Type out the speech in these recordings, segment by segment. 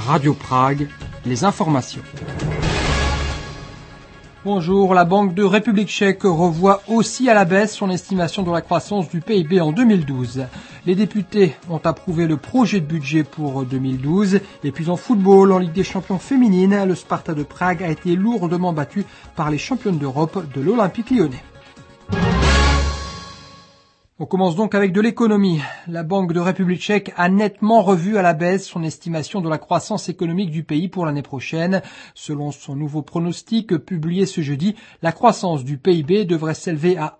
Radio Prague, les informations. Bonjour, la Banque de République tchèque revoit aussi à la baisse son estimation de la croissance du PIB en 2012. Les députés ont approuvé le projet de budget pour 2012. Et puis en football, en Ligue des champions féminines, le Sparta de Prague a été lourdement battu par les championnes d'Europe de l'Olympique lyonnais. On commence donc avec de l'économie. La Banque de République tchèque a nettement revu à la baisse son estimation de la croissance économique du pays pour l'année prochaine. Selon son nouveau pronostic publié ce jeudi, la croissance du PIB devrait s'élever à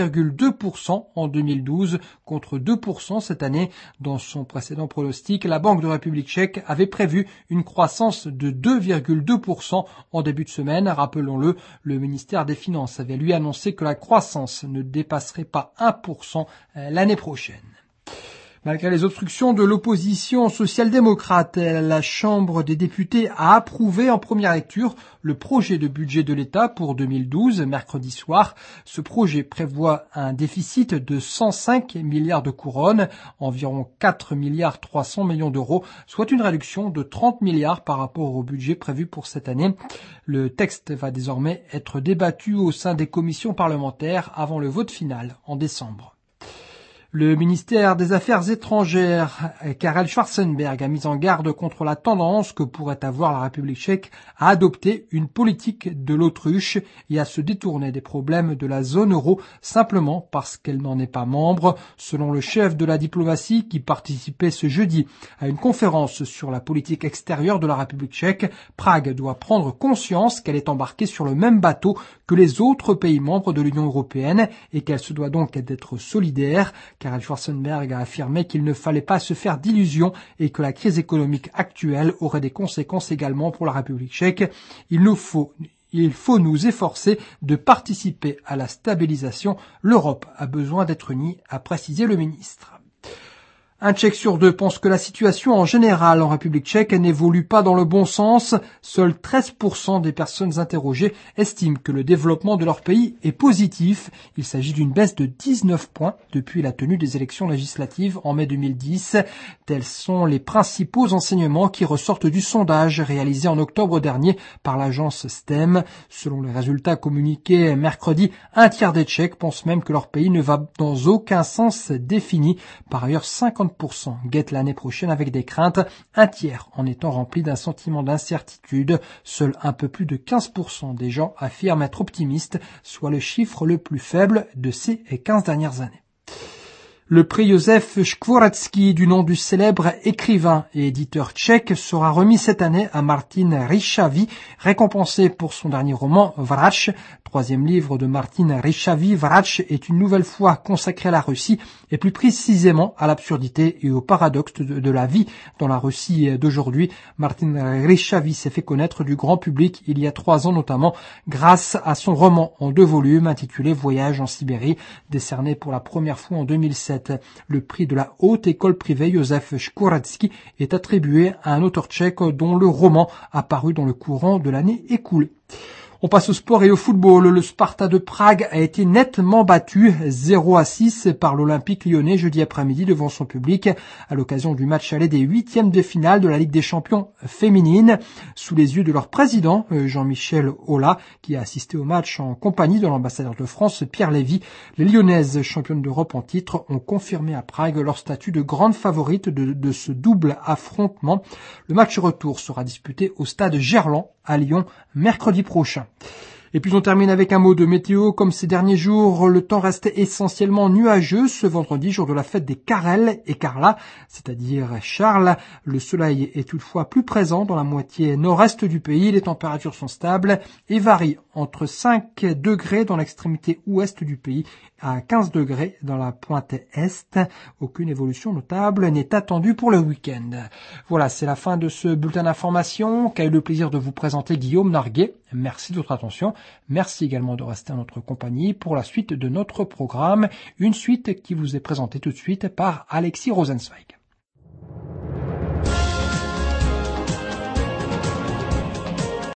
1,2% en 2012 contre 2% cette année. Dans son précédent pronostic, la Banque de République tchèque avait prévu une croissance de 2,2% en début de semaine. Rappelons-le, le ministère des Finances avait lui annoncé que la croissance ne dépasserait pas 1% l'année prochaine. Malgré les obstructions de l'opposition social-démocrate, la Chambre des députés a approuvé en première lecture le projet de budget de l'État pour 2012, mercredi soir. Ce projet prévoit un déficit de 105 milliards de couronnes, environ 4 milliards 300 millions d'euros, soit une réduction de 30 milliards par rapport au budget prévu pour cette année. Le texte va désormais être débattu au sein des commissions parlementaires avant le vote final en décembre. Le ministère des Affaires étrangères, Karel Schwarzenberg, a mis en garde contre la tendance que pourrait avoir la République tchèque à adopter une politique de l'autruche et à se détourner des problèmes de la zone euro simplement parce qu'elle n'en est pas membre. Selon le chef de la diplomatie qui participait ce jeudi à une conférence sur la politique extérieure de la République tchèque, Prague doit prendre conscience qu'elle est embarquée sur le même bateau que les autres pays membres de l'Union européenne et qu'elle se doit donc d'être solidaire. Karel Schwarzenberg a affirmé qu'il ne fallait pas se faire d'illusions et que la crise économique actuelle aurait des conséquences également pour la République tchèque. Il faut nous efforcer de participer à la stabilisation. L'Europe a besoin d'être unie, a précisé le ministre. Un Tchèque sur deux pense que la situation en général en République tchèque n'évolue pas dans le bon sens. Seuls 13% des personnes interrogées estiment que le développement de leur pays est positif. Il s'agit d'une baisse de 19 points depuis la tenue des élections législatives en mai 2010. Tels sont les principaux enseignements qui ressortent du sondage réalisé en octobre dernier par l'agence STEM. Selon les résultats communiqués mercredi, un tiers des Tchèques pensent même que leur pays ne va dans aucun sens défini. Par ailleurs, 50% guettent l'année prochaine avec des craintes, un tiers en étant rempli d'un sentiment d'incertitude. Seul un peu plus de 15% des gens affirment être optimistes, soit le chiffre le plus faible de ces 15 dernières années. Le prix Josef Škvorecký, du nom du célèbre écrivain et éditeur tchèque, sera remis cette année à Martin Rysavy, récompensé pour son dernier roman Vrach. Troisième livre de Martin Rysavy, Vrach est une nouvelle fois consacré à la Russie et plus précisément à l'absurdité et au paradoxe de la vie dans la Russie d'aujourd'hui. Martin Rysavy s'est fait connaître du grand public il y a 3 ans notamment grâce à son roman en 2 volumes intitulé Voyage en Sibérie, décerné pour la première fois en 2007. Le prix de la haute école privée Josef Škvorecký est attribué à un auteur tchèque dont le roman a paru dans le courant de l'année écoulée. On passe au sport et au football. Le Sparta de Prague a été nettement battu 0-6 par l'Olympique lyonnais jeudi après-midi devant son public à l'occasion du match aller des 8e de finale de la Ligue des champions féminines. Sous les yeux de leur président, Jean-Michel Aulas, qui a assisté au match en compagnie de l'ambassadeur de France, Pierre Lévy, les Lyonnaises, championnes d'Europe en titre, ont confirmé à Prague leur statut de grande favorite de ce double affrontement. Le match retour sera disputé au stade Gerland à Lyon mercredi prochain. Et puis on termine avec un mot de météo. Comme ces derniers jours, le temps reste essentiellement nuageux ce vendredi, jour de la fête des Karel et Carla, c'est-à-dire Charles. Le soleil est toutefois plus présent dans la moitié nord-est du pays. Les températures sont stables et varient entre 5 degrés dans l'extrémité ouest du pays à 15 degrés dans la pointe est. Aucune évolution notable n'est attendue pour le week-end. Voilà, c'est la fin de ce bulletin d'information qu'a eu le plaisir de vous présenter Guillaume Narguet. Merci de votre attention. Merci également de rester en notre compagnie pour la suite de notre programme. Une suite qui vous est présentée tout de suite par Alexis Rosenzweig.